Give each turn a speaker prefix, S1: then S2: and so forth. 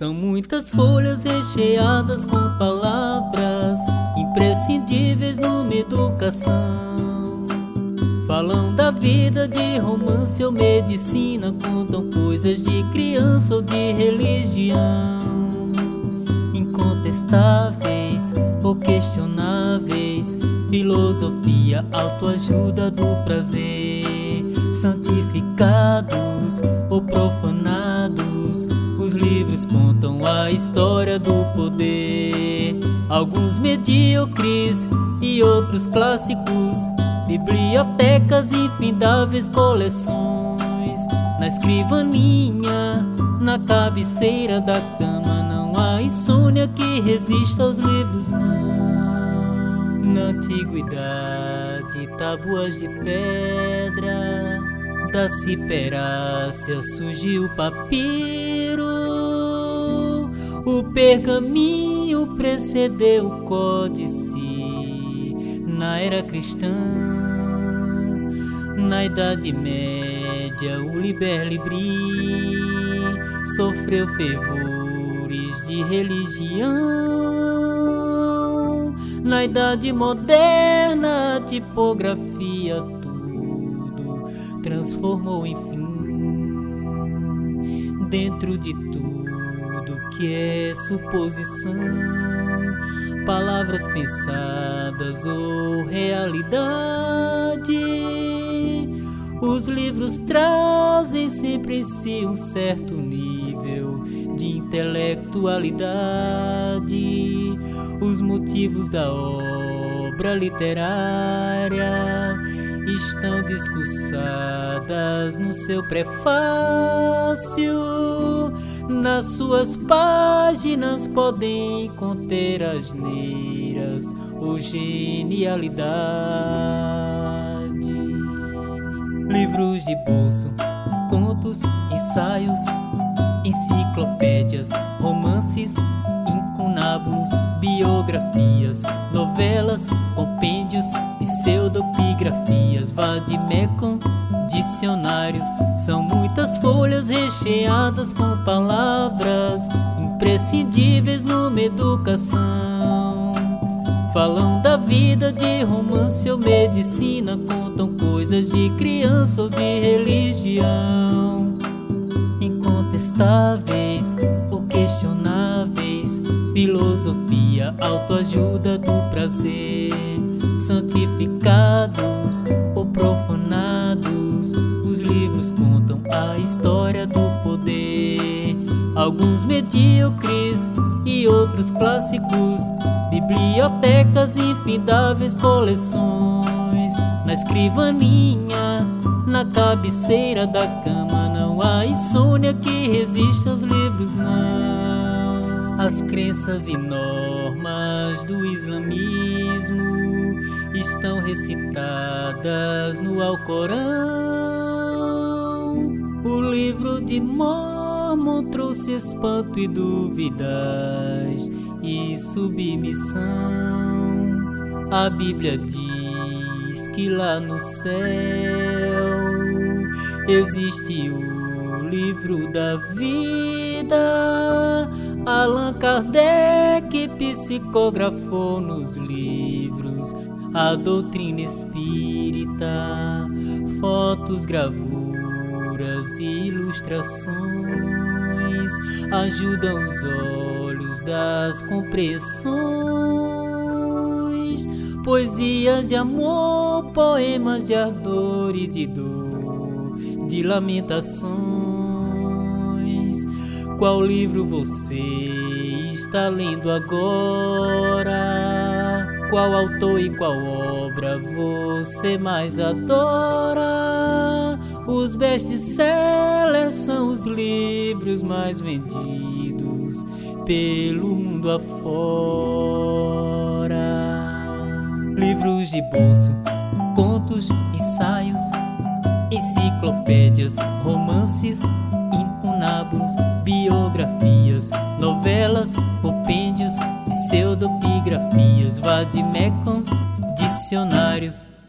S1: São muitas folhas recheadas com palavras imprescindíveis numa educação. Falam da vida, de romance ou medicina, contam coisas de criança ou de religião. Incontestáveis ou questionáveis, filosofia, autoajuda do prazer. Santificados ou profanados, os livros contam a história do poder. Alguns medíocres e outros clássicos, bibliotecas, infindáveis coleções. Na escrivaninha, na cabeceira da cama, não há insônia que resista aos livros, não. Na antiguidade, tábuas de pedra, da ciperácea surgiu o papiro. O pergaminho precedeu o códice na era cristã. Na Idade Média, o liber libri sofreu fervores de religião. Na Idade Moderna, a tipografia tudo transformou, enfim. Dentro de tudo que é suposição, palavras pensadas ou realidade, os livros trazem sempre em si um certo nível de intelectualidade. Os motivos da obra literária estão discursadas no seu prefácio. Nas suas páginas podem conter asneiras ou genialidade. Livros de bolso, contos, ensaios, enciclopédias, romances, incunábulos, biografias, novelas, compêndios, pseudopigrafias, vademecum, dicionários. São muitas folhas recheadas com palavras imprescindíveis numa educação. Falam da vida, de romance ou medicina, contam coisas de criança ou de religião. Incontestáveis ou questionáveis, filosofia, autoajuda do prazer. Santificados ou profanados, os livros contam a história do poder. Alguns medíocres e outros clássicos, bibliotecas, infindáveis coleções. Na escrivaninha, na cabeceira da cama, não há insônia que resista aos livros, não. As crenças e normas do islamismo estão recitadas no Alcorão. O livro de Mórmon trouxe espanto e dúvidas e submissão. A Bíblia diz que lá no céu existe o livro da vida. Allan Kardec psicografou nos livros a doutrina espírita. Fotos, gravuras e ilustrações ajudam os olhos das compreensões. Poesias de amor, poemas de ardor e de dor, de lamentações. Qual livro você está lendo agora? Qual autor e qual obra você mais adora? Os best-sellers são os livros mais vendidos pelo mundo afora. Livros de bolso, contos, ensaios, enciclopédias, romances, incunábulos, biografias, novelas, compêndios, pseudopigrafias, vademecum, dicionários.